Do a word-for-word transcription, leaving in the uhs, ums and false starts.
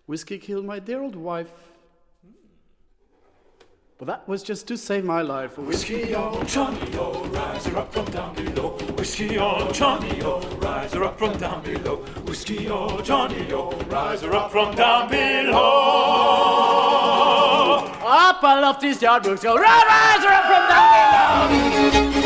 Whiskey killed my dear old wife. But that was just to save my life. Whiskey on Johnny, oh, rise her up from down below. Whiskey on Johnny, oh, rise her up from down below. Whiskey on Johnny, oh, rise her up from down below. Up I love these yard books, go rise her up from down below.